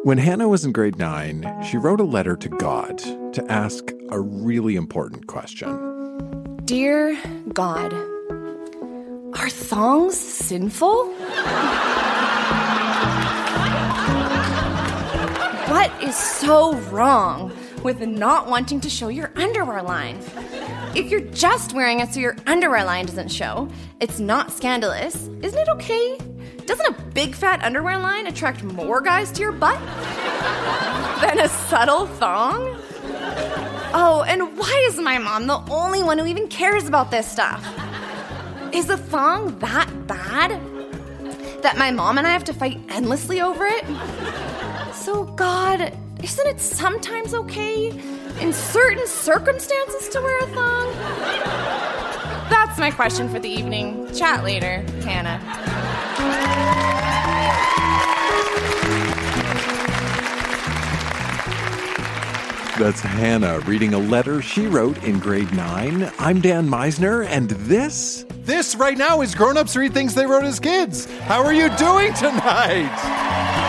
When Hannah was in grade 9, she wrote a letter to God to ask a really important question. Dear God, are thongs sinful? What is so wrong with not wanting to show your underwear line? If you're just wearing it so your underwear line doesn't show, it's not scandalous. Isn't it okay? Doesn't a big fat underwear line attract more guys to your butt than a subtle thong? Oh, and why is my mom the only one who even cares about this stuff? Is a thong that bad that my mom and I have to fight endlessly over it? So, God, isn't it sometimes okay in certain circumstances to wear a thong? That's my question for the evening. Chat later, Hannah. That's Hannah reading a letter she wrote in grade 9. I'm Dan Meisner, and this right now is Grown Ups Read Things They Wrote as Kids. How are you doing tonight?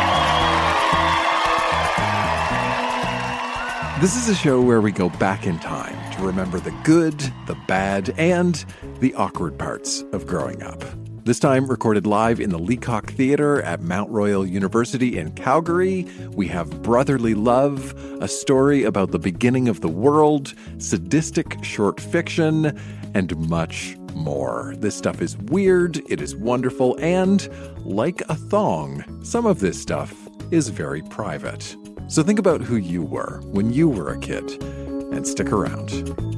This is a show where we go back in time to remember the good, the bad, and the awkward parts of growing up. This time recorded live in the Leacock Theatre at Mount Royal University in Calgary. We have Brotherly Love, a story about the beginning of the world, sadistic short fiction, and much more. This stuff is weird, it is wonderful, and like a thong, some of this stuff is very private. So think about who you were when you were a kid, and stick around.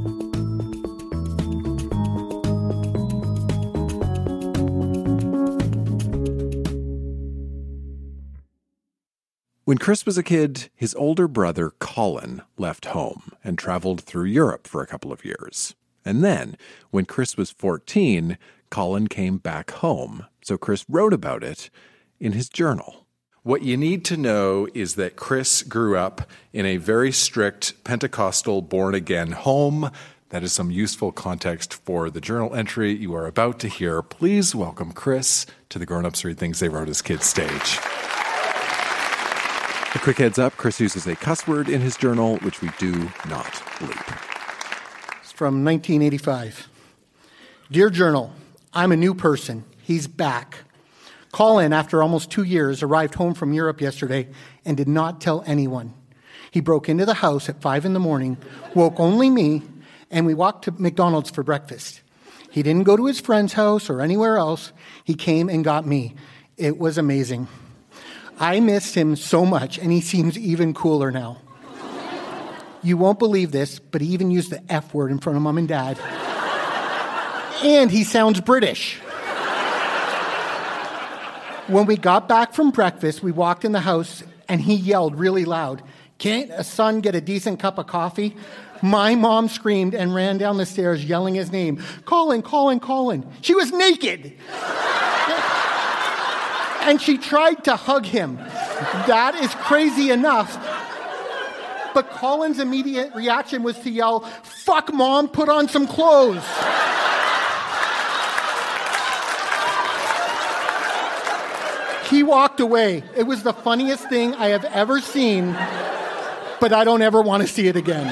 When Chris was a kid, his older brother Colin left home and traveled through Europe for a couple of years. And then, when Chris was 14, Colin came back home, so Chris wrote about it in his journal. What you need to know is that Chris grew up in a very strict Pentecostal born-again home. That is some useful context for the journal entry you are about to hear. Please welcome Chris to the Grown Ups Read Things They Wrote as Kids stage. A quick heads up, Chris uses a cuss word in his journal, which we do not bleep. It's from 1985. Dear Journal, I'm a new person. He's back. Colin, after almost 2 years, arrived home from Europe yesterday and did not tell anyone. He broke into the house at 5 a.m, woke only me, and we walked to McDonald's for breakfast. He didn't go to his friend's house or anywhere else. He came and got me. It was amazing. I missed him so much, and he seems even cooler now. You won't believe this, but he even used the F word in front of Mom and Dad. And he sounds British. When we got back from breakfast, we walked in the house, and he yelled really loud, "Can't a son get a decent cup of coffee?" My mom screamed and ran down the stairs yelling his name. Colin, Colin, Colin. She was naked. And she tried to hug him. That is crazy enough. But Colin's immediate reaction was to yell, "Fuck, Mom, put on some clothes." He walked away. It was the funniest thing I have ever seen, but I don't ever want to see it again.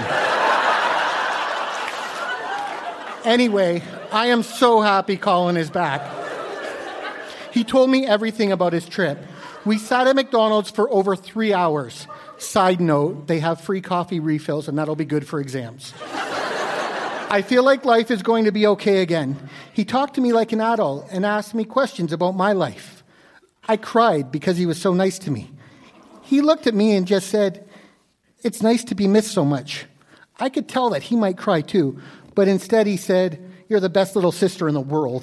Anyway, I am so happy Colin is back. He told me everything about his trip. We sat at McDonald's for over 3 hours. Side note, they have free coffee refills, and that'll be good for exams. I feel like life is going to be okay again. He talked to me like an adult and asked me questions about my life. I cried because he was so nice to me. He looked at me and just said, "It's nice to be missed so much." I could tell that he might cry too, but instead he said, "You're the best little sister in the world."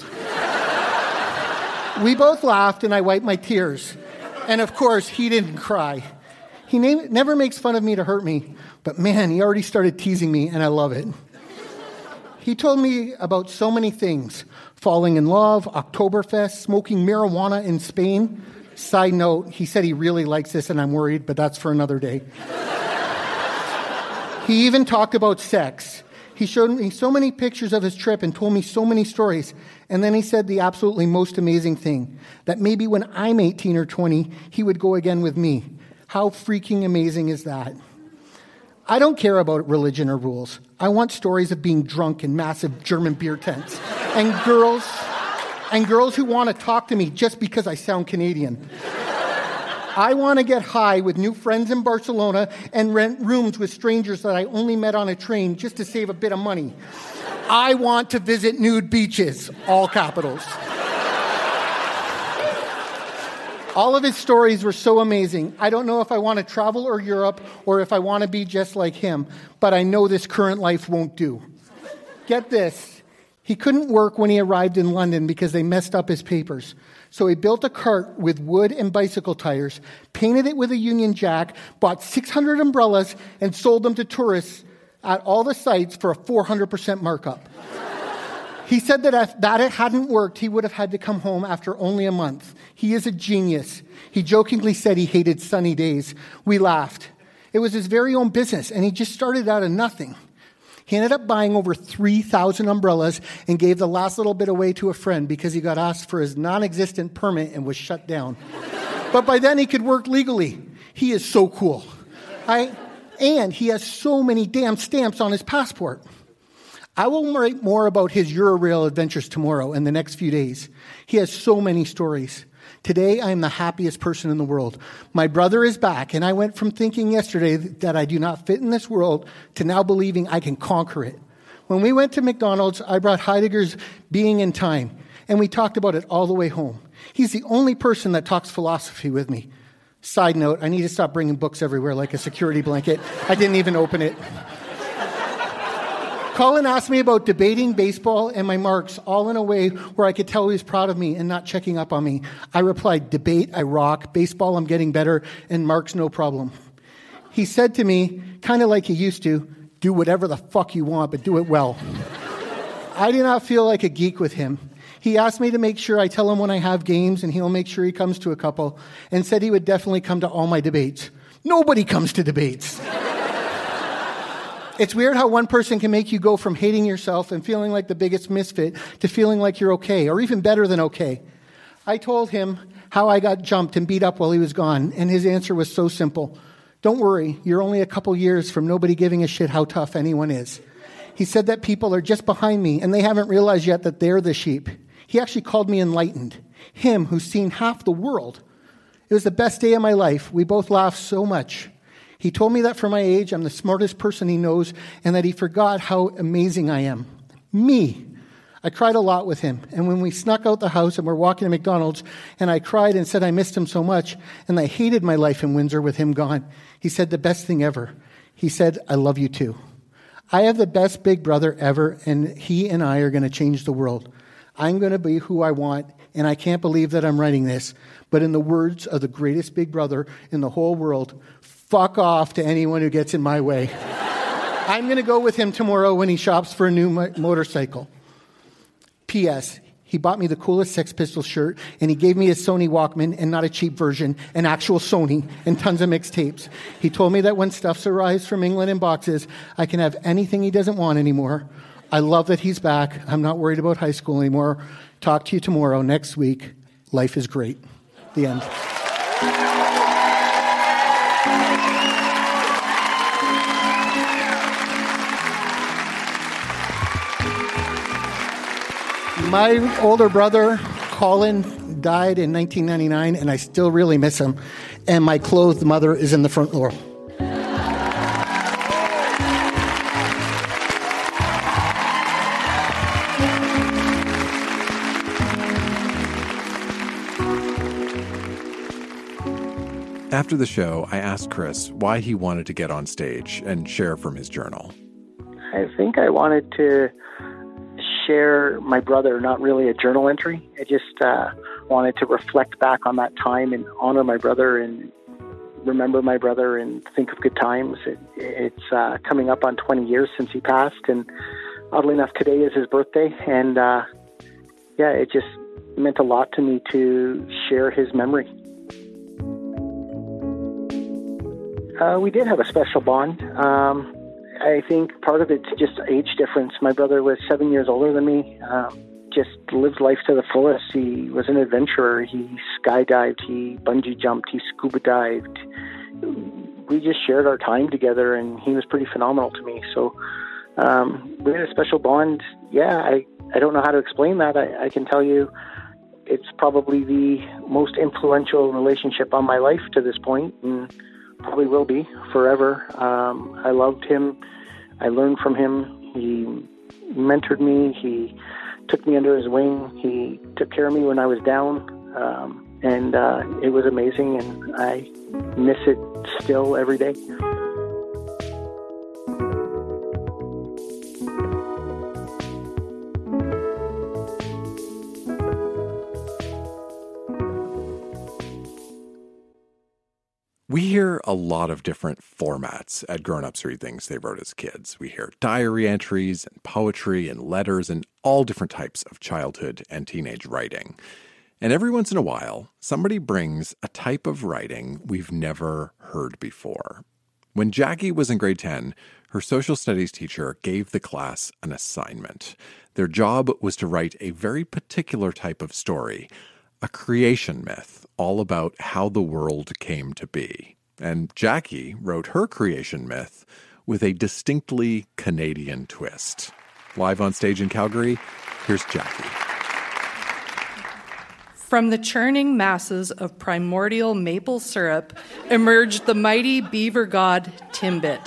We both laughed, and I wiped my tears. And of course, he didn't cry. He never makes fun of me to hurt me, but man, he already started teasing me, and I love it. He told me about so many things: falling in love, Oktoberfest, smoking marijuana in Spain. Side note, he said he really likes this, and I'm worried, but that's for another day. He even talked about sex. He showed me so many pictures of his trip and told me so many stories. And then he said the absolutely most amazing thing, that maybe when I'm 18 or 20, he would go again with me. How freaking amazing is that? I don't care about religion or rules. I want stories of being drunk in massive German beer tents and girls who want to talk to me just because I sound Canadian. I want to get high with new friends in Barcelona and rent rooms with strangers that I only met on a train just to save a bit of money. I want to visit nude beaches, all capitals. All of his stories were so amazing. I don't know if I want to travel or Europe or if I want to be just like him, but I know this current life won't do. Get this. He couldn't work when he arrived in London because they messed up his papers. So he built a cart with wood and bicycle tires, painted it with a Union Jack, bought 600 umbrellas, and sold them to tourists at all the sites for a 400% markup. He said that if that hadn't worked, he would have had to come home after only a month. He is a genius. He jokingly said he hated sunny days. We laughed. It was his very own business, and he just started out of nothing. He ended up buying over 3,000 umbrellas and gave the last little bit away to a friend because he got asked for his non-existent permit and was shut down. But by then he could work legally. He is so cool. And he has so many damn stamps on his passport. I will write more about his Eurail adventures tomorrow and the next few days. He has so many stories. Today, I am the happiest person in the world. My brother is back, and I went from thinking yesterday that I do not fit in this world to now believing I can conquer it. When we went to McDonald's, I brought Heidegger's Being in Time, and we talked about it all the way home. He's the only person that talks philosophy with me. Side note, I need to stop bringing books everywhere like a security blanket. I didn't even open it. Colin asked me about debating, baseball, and my marks, all in a way where I could tell he was proud of me and not checking up on me. I replied, debate, I rock. Baseball, I'm getting better. And marks, no problem. He said to me, kind of like he used to, do whatever the fuck you want, but do it well. I did not feel like a geek with him. He asked me to make sure I tell him when I have games, and he'll make sure he comes to a couple, and said he would definitely come to all my debates. Nobody comes to debates. It's weird how one person can make you go from hating yourself and feeling like the biggest misfit to feeling like you're okay, or even better than okay. I told him how I got jumped and beat up while he was gone, and his answer was so simple. Don't worry, you're only a couple years from nobody giving a shit how tough anyone is. He said that people are just behind me, and they haven't realized yet that they're the sheep. He actually called me enlightened. Him, who's seen half the world. It was the best day of my life. We both laughed so much. He told me that for my age, I'm the smartest person he knows, and that he forgot how amazing I am. Me. I cried a lot with him, and when we snuck out the house and were walking to McDonald's, and I cried and said I missed him so much, and I hated my life in Windsor with him gone, he said the best thing ever. He said, I love you too. I have the best big brother ever, and he and I are going to change the world. I'm going to be who I want, and I can't believe that I'm writing this, but in the words of the greatest big brother in the whole world, fuck off to anyone who gets in my way. I'm going to go with him tomorrow when he shops for a new motorcycle. P.S. He bought me the coolest Sex Pistols shirt, and he gave me a Sony Walkman, and not a cheap version, an actual Sony, and tons of mixtapes. He told me that when stuff arrives from England in boxes, I can have anything he doesn't want anymore. I love that he's back. I'm not worried about high school anymore. Talk to you tomorrow, next week. Life is great. The end. My older brother, Colin, died in 1999, and I still really miss him. And my clothed mother is in the front row. After the show, I asked Chris why he wanted to get on stage and share from his journal. I think I wanted to share my brother, not really a journal entry. I just wanted to reflect back on that time and honor my brother and remember my brother and think of good times. It's coming up on 20 years since he passed, and oddly enough, today is his birthday. And it just meant a lot to me to share his memory. We did have a special bond. I think part of it's just age difference. My brother was 7 years older than me, just lived life to the fullest. He was an adventurer. He skydived, he bungee jumped, he scuba dived. we just shared our time together, and he was pretty phenomenal to me. So we had a special bond. Yeah, I don't know how to explain that. I can tell you it's probably the most influential relationship on my life to this point, and probably will be forever. I loved him. I learned from him. He mentored me. He took me under his wing. He took care of me when I was down. And it was amazing, and I miss it still every day. We hear a lot of different formats at Grown Ups Read Things They Wrote as Kids. We hear diary entries and poetry and letters and all different types of childhood and teenage writing. And every once in a while, somebody brings a type of writing we've never heard before. When Jackie was in grade 10, her social studies teacher gave the class an assignment. Their job was to write a very particular type of story, a creation myth, all about how the world came to be. And Jackie wrote her creation myth with a distinctly Canadian twist. Live on stage in Calgary, here's Jackie. From the churning masses of primordial maple syrup emerged the mighty beaver god Timbit.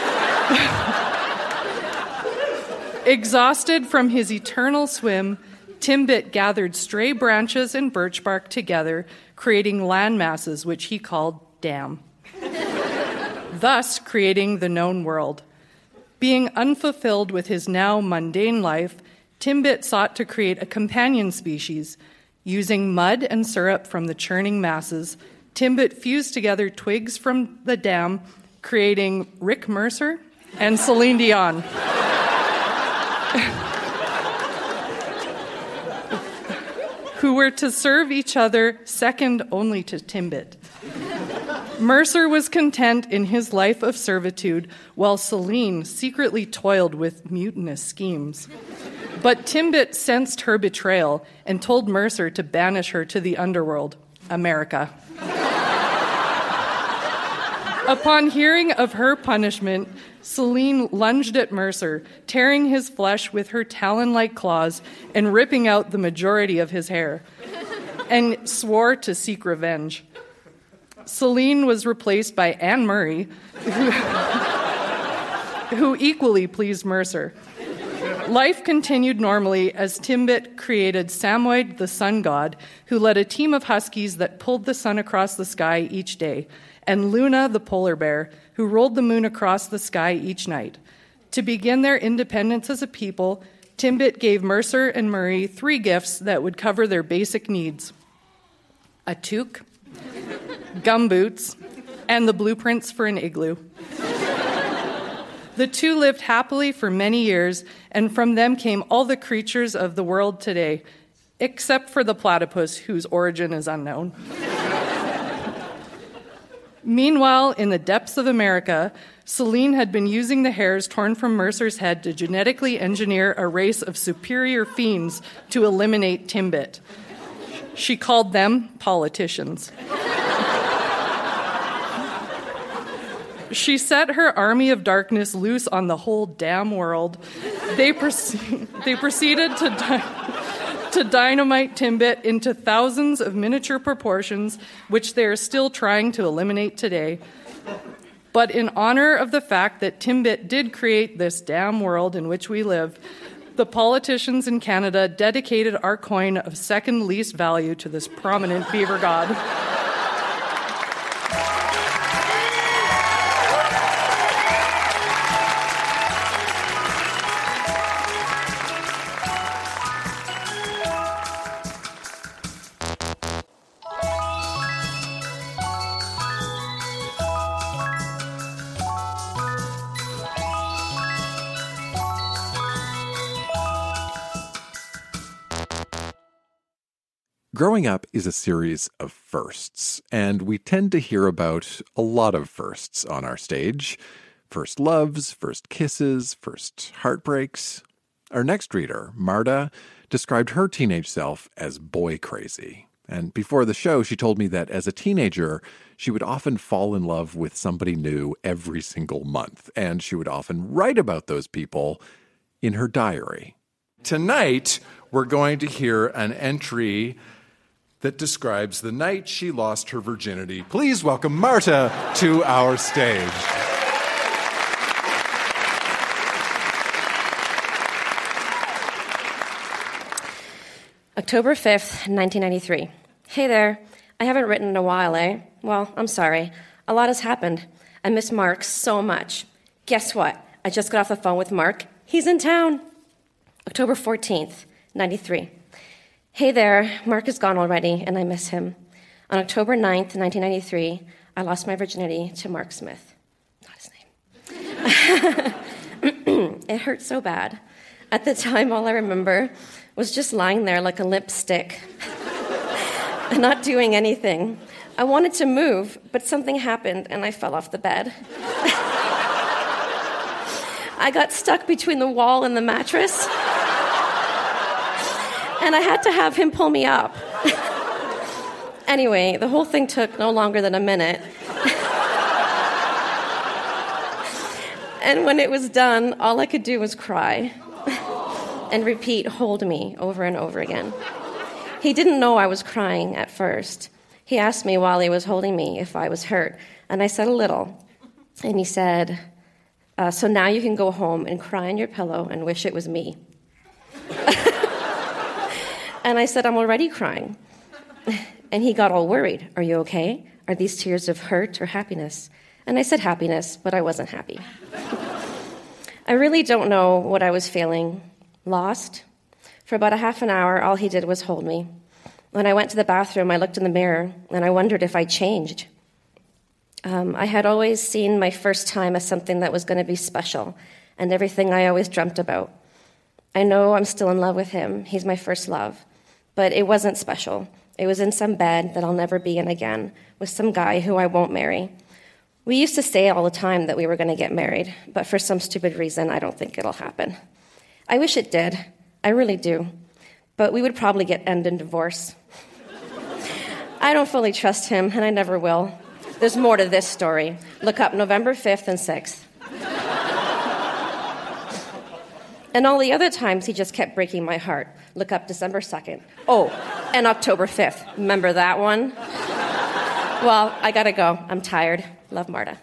Exhausted from his eternal swim, Timbit gathered stray branches and birch bark together, creating land masses which he called dam, thus creating the known world. Being unfulfilled with his now mundane life, Timbit sought to create a companion species. Using mud and syrup from the churning masses, Timbit fused together twigs from the dam, creating Rick Mercer and Celine Dion. Who were to serve each other second only to Timbit. Mercer was content in his life of servitude, while Celine secretly toiled with mutinous schemes. But Timbit sensed her betrayal and told Mercer to banish her to the underworld, America. Upon hearing of her punishment, Celine lunged at Mercer, tearing his flesh with her talon-like claws and ripping out the majority of his hair, and swore to seek revenge. Celine was replaced by Anne Murray, who equally pleased Mercer. Life continued normally as Timbit created Samoyed, the sun god, who led a team of huskies that pulled the sun across the sky each day, and Luna, the polar bear, who rolled the moon across the sky each night. To begin their independence as a people, Timbit gave Mercer and Murray 3 gifts that would cover their basic needs: a toque, gumboots, and the blueprints for an igloo. The two lived happily for many years, and from them came all the creatures of the world today, except for the platypus, whose origin is unknown. Meanwhile, in the depths of America, Celine had been using the hairs torn from Mercer's head to genetically engineer a race of superior fiends to eliminate Timbit. She called them politicians. She set her army of darkness loose on the whole damn world. They proceeded to dynamite Timbit into thousands of miniature proportions, which they are still trying to eliminate today. But in honor of the fact that Timbit did create this damn world in which we live, the politicians in Canada dedicated our coin of second least value to this prominent beaver god. Growing Up is a series of firsts, and we tend to hear about a lot of firsts on our stage. First loves, first kisses, first heartbreaks. Our next reader, Marta, described her teenage self as boy crazy. And before the show, she told me that as a teenager, she would often fall in love with somebody new every single month. And she would often write about those people in her diary. Tonight, we're going to hear an entry that describes the night she lost her virginity. Please welcome Marta to our stage. October 5th, 1993. Hey there. I haven't written in a while, eh? Well, I'm sorry. A lot has happened. I miss Mark so much. Guess what? I just got off the phone with Mark. He's in town. October 14th, 93. Hey there. Mark is gone already, and I miss him. On October 9th, 1993, I lost my virginity to Mark Smith. Not his name. It hurt so bad. At the time, all I remember was just lying there like a limp stick, not doing anything. I wanted to move, but something happened and I fell off the bed. I got stuck between the wall and the mattress, and I had to have him pull me up. Anyway, the whole thing took no longer than a minute. And when it was done, all I could do was cry and repeat, "Hold me," over and over again. He didn't know I was crying at first. He asked me while he was holding me if I was hurt, and I said a little. And he said, "So now you can go home and cry on your pillow and wish it was me." And I said, "I'm already crying." And he got all worried. "Are you okay? Are these tears of hurt or happiness?" And I said happiness, but I wasn't happy. I really don't know what I was feeling. Lost. For about a half an hour, all he did was hold me. When I went to the bathroom, I looked in the mirror, and I wondered if I changed. I had always seen my first time as something that was going to be special, and everything I always dreamt about. I know I'm still in love with him. He's my first love. But it wasn't special. It was in some bed that I'll never be in again, with some guy who I won't marry. We used to say all the time that we were going to get married, but for some stupid reason, I don't think it'll happen. I wish it did. I really do. But we would probably end in divorce. I don't fully trust him, and I never will. There's more to this story. Look up November 5th and 6th. And all the other times, he just kept breaking my heart. Look up December 2nd. Oh, and October 5th. Remember that one? Well, I gotta go. I'm tired. Love, Marta.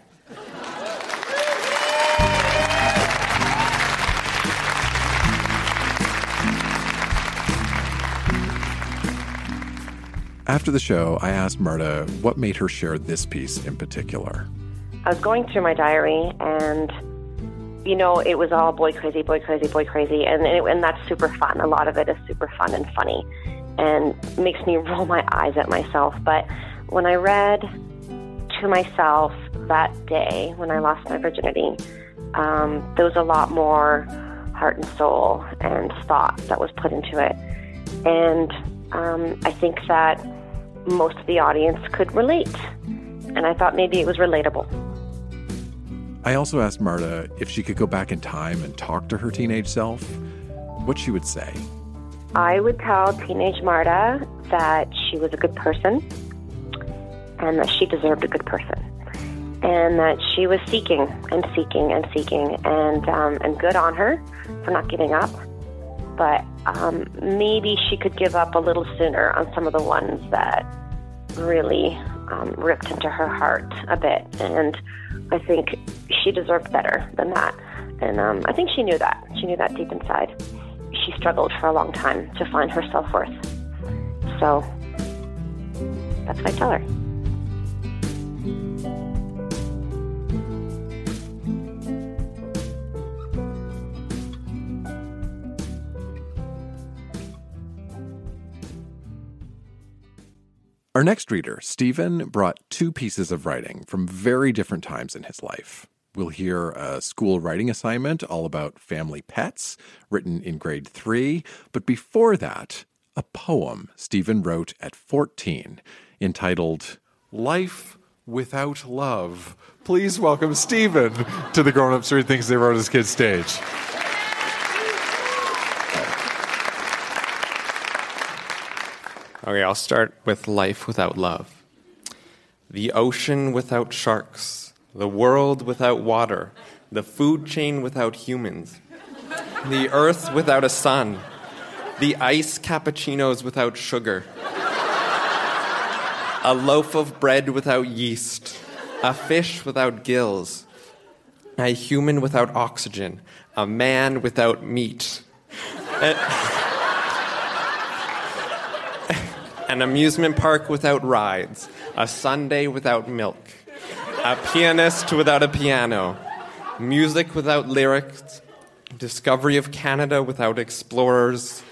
After the show, I asked Marta what made her share this piece in particular. I was going through my diary, and, you know, it was all boy crazy, boy crazy, boy crazy, and that's super fun. A lot of it is super fun and funny, and makes me roll my eyes at myself. But when I read to myself that day, when I lost my virginity, there was a lot more heart and soul and thought that was put into it. And I think that most of the audience could relate. And I thought maybe it was relatable. I also asked Marta if she could go back in time and talk to her teenage self, what she would say. I would tell teenage Marta that she was a good person and that she deserved a good person. And that she was seeking and seeking and seeking, and good on her for not giving up. But maybe she could give up a little sooner on some of the ones that really ripped into her heart a bit. And I think she deserved better than that. And I think she knew that. She knew that deep inside. She struggled for a long time to find her self-worth. So that's what I tell her. Our next reader, Stephen, brought two pieces of writing from very different times in his life. We'll hear a school writing assignment all about family pets, written in grade 3. But before that, a poem Stephen wrote at 14, entitled Life Without Love. Please welcome Stephen to the Grown Ups Read Things They Wrote as Kids stage. Okay, I'll start with life without love. The ocean without sharks, the world without water, the food chain without humans, the earth without a sun, the iced cappuccinos without sugar, a loaf of bread without yeast, a fish without gills, a human without oxygen, a man without meat, an amusement park without rides, a sundae without milk, a pianist without a piano, music without lyrics, discovery of Canada without explorers,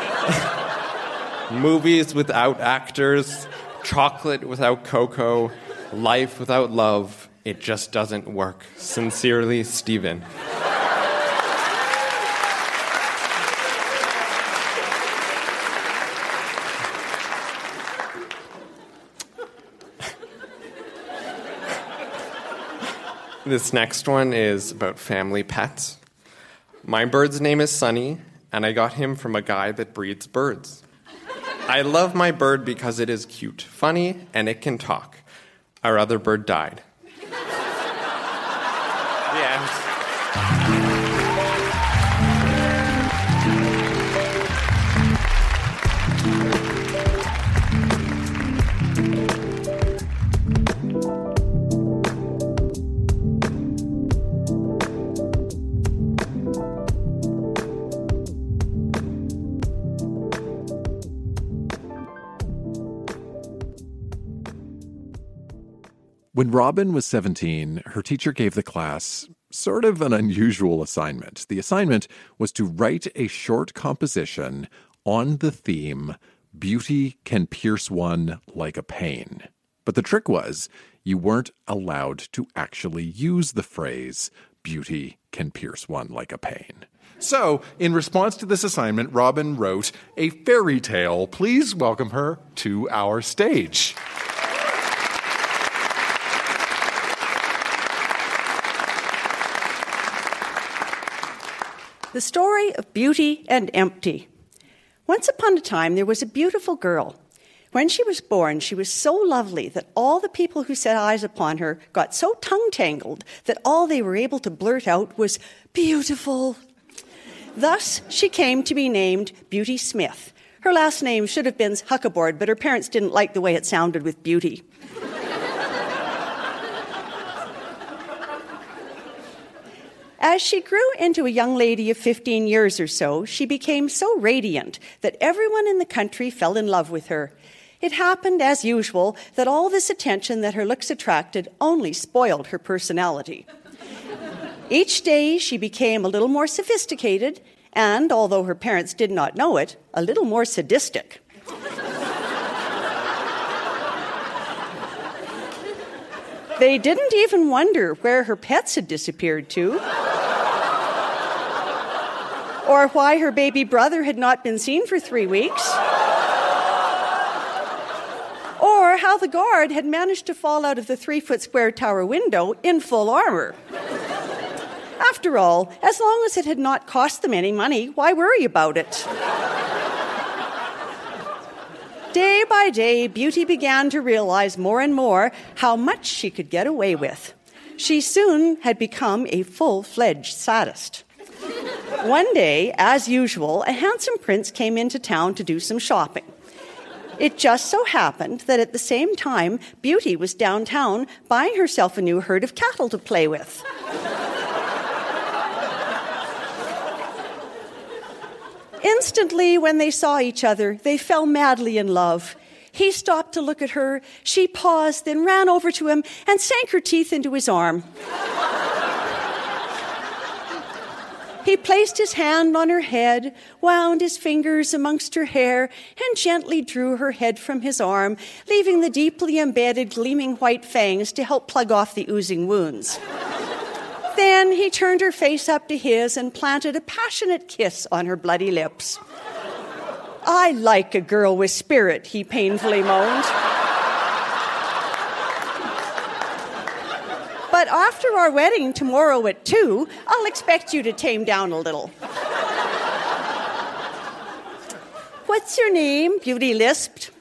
movies without actors, chocolate without cocoa, life without love. It just doesn't work. Sincerely, Stephen. This next one is about family pets. My bird's name is Sunny, and I got him from a guy that breeds birds. I love my bird because it is cute, funny, and it can talk. Our other bird died. Yeah. When Robin was 17, her teacher gave the class sort of an unusual assignment. The assignment was to write a short composition on the theme, "Beauty can pierce one like a pain." But the trick was, you weren't allowed to actually use the phrase, "Beauty can pierce one like a pain." So, in response to this assignment, Robin wrote a fairy tale. Please welcome her to our stage. The story of Beauty and Empty. Once upon a time, there was a beautiful girl. When she was born, she was so lovely that all the people who set eyes upon her got so tongue-tangled that all they were able to blurt out was, "Beautiful." Thus, she came to be named Beauty Smith. Her last name should have been Huckaboard, but her parents didn't like the way it sounded with beauty. As she grew into a young lady of 15 years or so, she became so radiant that everyone in the country fell in love with her. It happened, as usual, that all this attention that her looks attracted only spoiled her personality. Each day she became a little more sophisticated and, although her parents did not know it, a little more sadistic. They didn't even wonder where her pets had disappeared to, or why her baby brother had not been seen for 3 weeks, or how the guard had managed to fall out of the 3-foot square tower window in full armor. After all, as long as it had not cost them any money, why worry about it? Day by day, Beauty began to realize more and more how much she could get away with. She soon had become a full-fledged sadist. One day, as usual, a handsome prince came into town to do some shopping. It just so happened that at the same time, Beauty was downtown buying herself a new herd of cattle to play with. Instantly, when they saw each other, they fell madly in love. He stopped to look at her. She paused, then ran over to him and sank her teeth into his arm. He placed his hand on her head, wound his fingers amongst her hair, and gently drew her head from his arm, leaving the deeply embedded, gleaming white fangs to help plug off the oozing wounds. Then he turned her face up to his and planted a passionate kiss on her bloody lips. "I like a girl with spirit," he painfully moaned. "But after our wedding tomorrow at 2, I'll expect you to tame down a little." "What's your name?" Beauty lisped.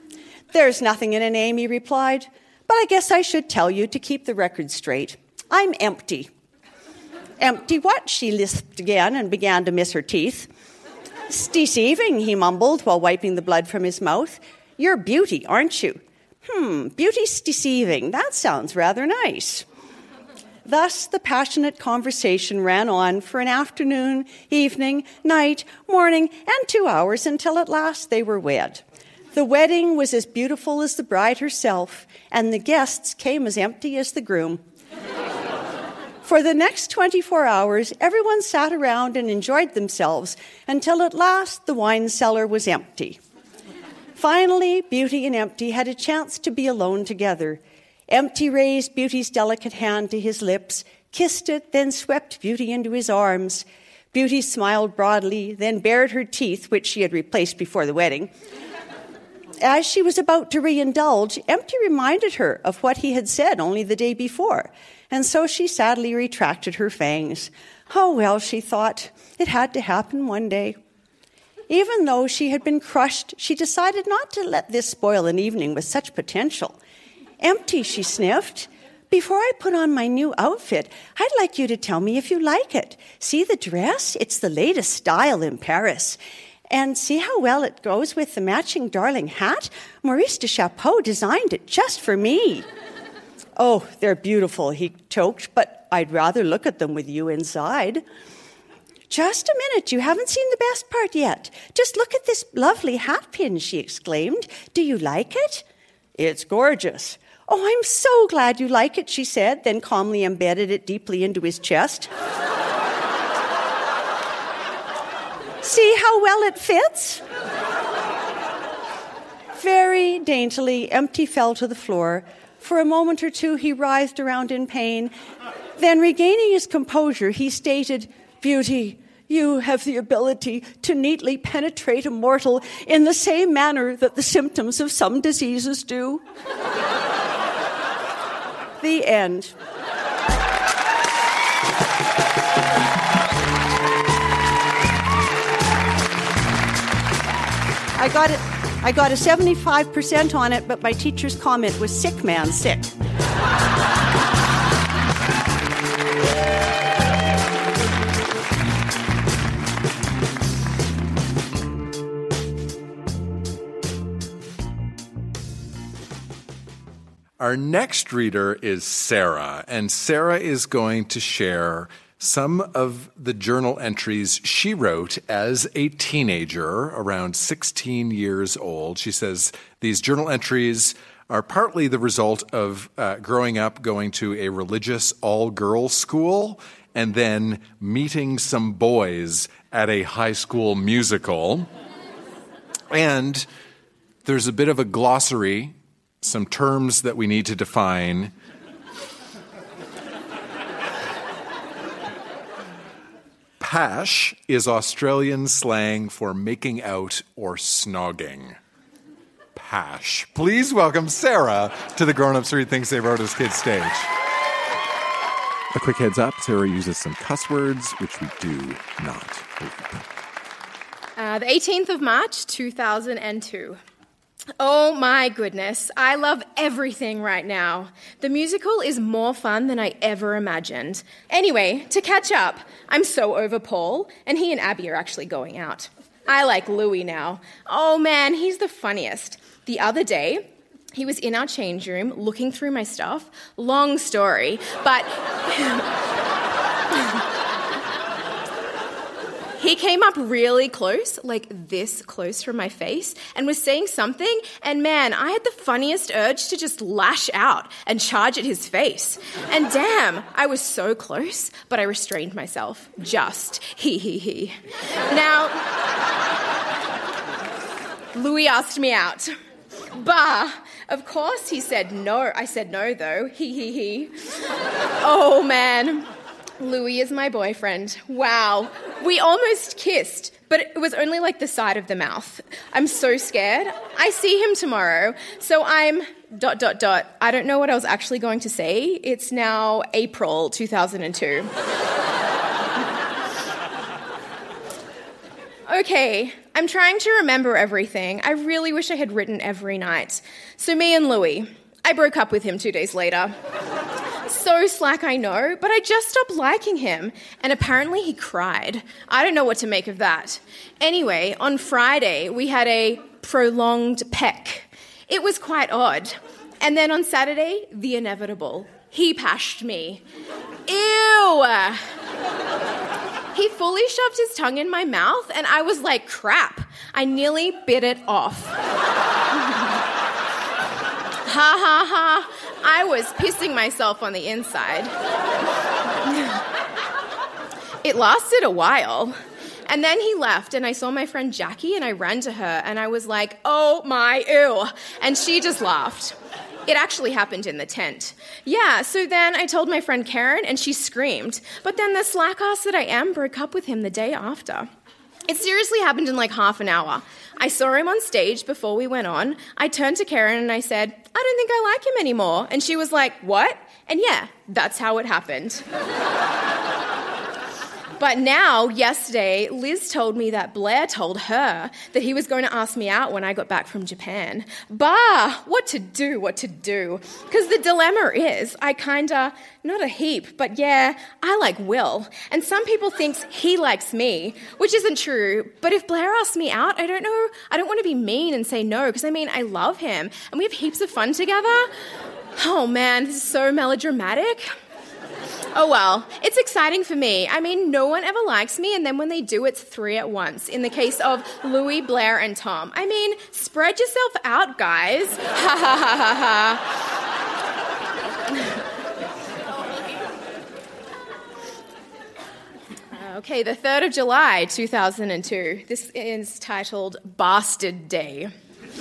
There's nothing in a name, he replied, but I guess I should tell you to keep the record straight. I'm empty. Empty what? She lisped again and began to miss her teeth. Deceiving, he mumbled while wiping the blood from his mouth. You're beauty, aren't you? Beauty's deceiving. That sounds rather nice. Thus, the passionate conversation ran on for an afternoon, evening, night, morning, and 2 hours until at last they were wed. The wedding was as beautiful as the bride herself, and the guests came as empty as the groom. For the next 24 hours, everyone sat around and enjoyed themselves until at last the wine cellar was empty. Finally, Beauty and Empty had a chance to be alone together. Empty raised Beauty's delicate hand to his lips, kissed it, then swept Beauty into his arms. Beauty smiled broadly, then bared her teeth, which she had replaced before the wedding. As she was about to reindulge, Empty reminded her of what he had said only the day before, and so she sadly retracted her fangs. Oh, well, she thought, it had to happen one day. Even though she had been crushed, she decided not to let this spoil an evening with such potential. Empty, she sniffed. Before I put on my new outfit, I'd like you to tell me if you like it. See the dress? It's the latest style in Paris. And see how well it goes with the matching darling hat? Maurice de Chapeau designed it just for me. Oh, they're beautiful, he choked, but I'd rather look at them with you inside. Just a minute, you haven't seen the best part yet. Just look at this lovely hat pin, she exclaimed. Do you like it? It's gorgeous. Oh, I'm so glad you like it, she said, then calmly embedded it deeply into his chest. See how well it fits? Very daintily, Empty fell to the floor. For a moment or two, he writhed around in pain. Then, regaining his composure, he stated, Beauty, you have the ability to neatly penetrate a mortal in the same manner that the symptoms of some diseases do. The end. I got a 75% on it, but my teacher's comment was sick man sick. Our next reader is Sarah, and Sarah is going to share some of the journal entries she wrote as a teenager, around 16 years old. She says these journal entries are partly the result of growing up going to a religious all-girls school and then meeting some boys at a high school musical. And there's a bit of a glossary, some terms that we need to define. Pash is Australian slang for making out or snogging. Pash. Please welcome Sarah to the Grown Ups Read Things They Wrote as Kids stage. A quick heads up, Sarah uses some cuss words, which we do not read. The 18th of March, 2002. Oh my goodness, I love everything right now. The musical is more fun than I ever imagined. Anyway, to catch up, I'm so over Paul, and he and Abby are actually going out. I like Louis now. Oh man, he's the funniest. The other day, he was in our change room looking through my stuff. Long story, but he came up really close, like this close from my face, and was saying something, and man, I had the funniest urge to just lash out and charge at his face. And damn, I was so close, but I restrained myself. Just he. Now, Louis asked me out. Bah! Of course he said no. I said no, though. He. Oh, man. Louis is my boyfriend. Wow. We almost kissed, but it was only like the side of the mouth. I'm so scared. I see him tomorrow, so I'm ... I don't know what I was actually going to say. It's now April 2002. Okay, I'm trying to remember everything. I really wish I had written every night. So me and Louis, I broke up with him 2 days later. So slack, I know, but I just stopped liking him, and apparently he cried. I don't know what to make of that. Anyway, on Friday, we had a prolonged peck. It was quite odd. And then on Saturday, the inevitable. He pashed me. Ew! He fully shoved his tongue in my mouth, and I was like, crap. I nearly bit it off. Ha ha ha. I was pissing myself on the inside. It lasted a while. And then he left, and I saw my friend Jackie, and I ran to her, and I was like, oh my, ew. And she just laughed. It actually happened in the tent. Yeah, so then I told my friend Karen, and she screamed. But then the slack ass that I am broke up with him the day after. It seriously happened in like half an hour. I saw him on stage before we went on. I turned to Karen and I said, I don't think I like him anymore. And she was like, what? And yeah, that's how it happened. But now, yesterday, Liz told me that Blair told her that he was going to ask me out when I got back from Japan. Bah! What to do? Because the dilemma is, I kinda, not a heap, but yeah, I like Will. And some people think he likes me, which isn't true. But if Blair asks me out, I don't know, I don't want to be mean and say no, because I mean, I love him. And we have heaps of fun together. Oh man, this is so melodramatic. Oh well, it's exciting for me. I mean, no one ever likes me, and then when they do, it's 3 at once. In the case of Louis, Blair, and Tom. I mean, spread yourself out, guys. Ha ha ha ha ha. Okay, the 3rd of July, 2002. This is titled Bastard Day.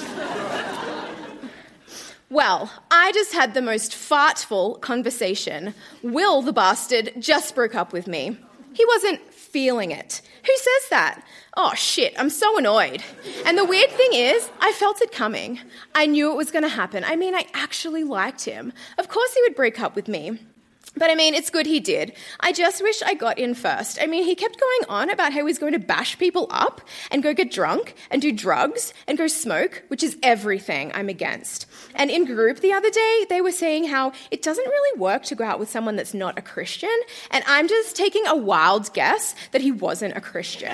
Well, I just had the most fartful conversation. Will, the bastard, just broke up with me. He wasn't feeling it. Who says that? Oh, shit, I'm so annoyed. And the weird thing is, I felt it coming. I knew it was going to happen. I mean, I actually liked him. Of course he would break up with me. But I mean, it's good he did. I just wish I got in first. I mean, he kept going on about how he's going to bash people up and go get drunk and do drugs and go smoke, which is everything I'm against. And in group the other day, they were saying how it doesn't really work to go out with someone that's not a Christian. And I'm just taking a wild guess that he wasn't a Christian.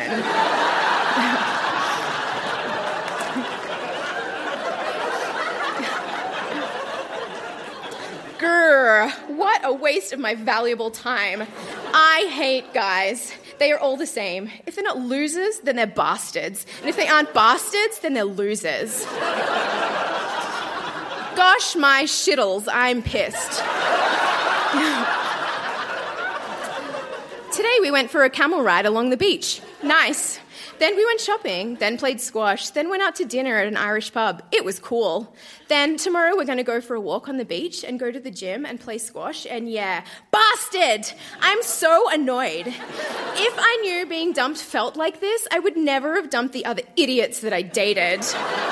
Grr, what a waste of my valuable time. I hate guys. They are all the same. If they're not losers, then they're bastards. And if they aren't bastards, then they're losers. Gosh, my shittles, I'm pissed. Today we went for a camel ride along the beach. Nice. Then we went shopping, then played squash, then went out to dinner at an Irish pub. It was cool. Then tomorrow we're going to go for a walk on the beach and go to the gym and play squash. And yeah, bastard! I'm so annoyed. If I knew being dumped felt like this, I would never have dumped the other idiots that I dated.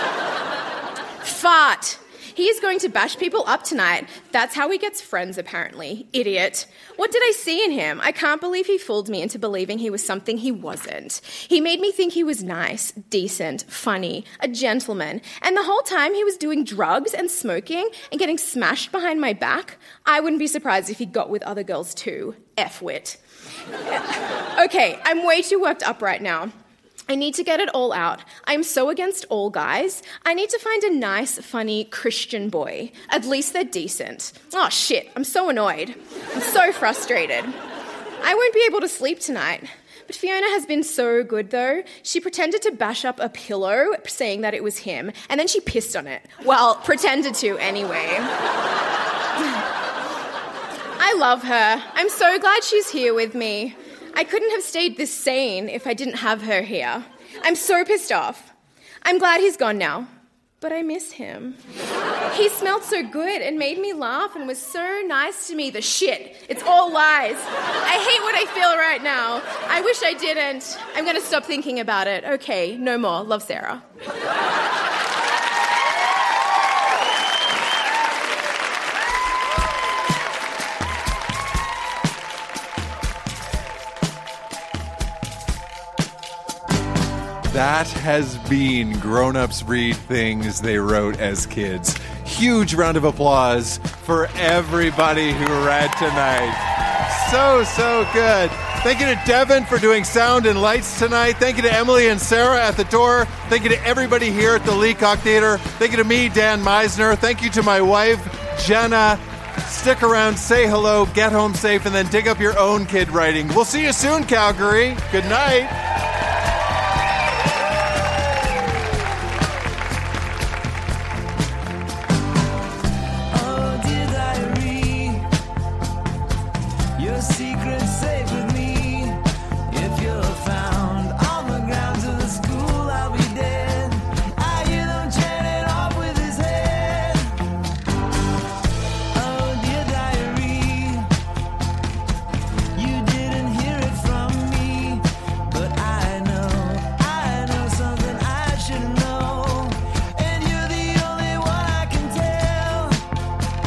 Fart. He is going to bash people up tonight. That's how he gets friends, apparently. Idiot. What did I see in him? I can't believe he fooled me into believing he was something he wasn't. He made me think he was nice, decent, funny, a gentleman. And the whole time he was doing drugs and smoking and getting smashed behind my back. I wouldn't be surprised if he got with other girls too. F-wit. Okay, I'm way too worked up right now. I need to get it all out. I'm so against all guys. I need to find a nice, funny Christian boy. At least they're decent. Oh, shit, I'm so annoyed. I'm so frustrated. I won't be able to sleep tonight. But Fiona has been so good, though. She pretended to bash up a pillow, saying that it was him, and then she pissed on it. Well, pretended to anyway. I love her. I'm so glad she's here with me. I couldn't have stayed this sane if I didn't have her here. I'm so pissed off. I'm glad he's gone now, but I miss him. He smelled so good and made me laugh and was so nice to me. The shit. It's all lies. I hate what I feel right now. I wish I didn't. I'm going to stop thinking about it. Okay, no more. Love, Sarah. That has been Grown Ups Read Things They Wrote as Kids. Huge round of applause for everybody who read tonight. So good. Thank you to Devin for doing sound and lights tonight. Thank you to Emily and Sarah at the door. Thank you to everybody here at the Leacock Theatre. Thank you to me, Dan Meisner. Thank you to my wife, Jenna. Stick around, say hello, get home safe, and then dig up your own kid writing. We'll see you soon, Calgary. Good night.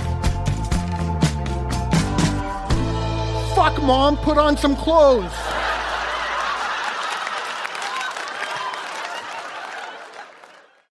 Mom, put on some clothes.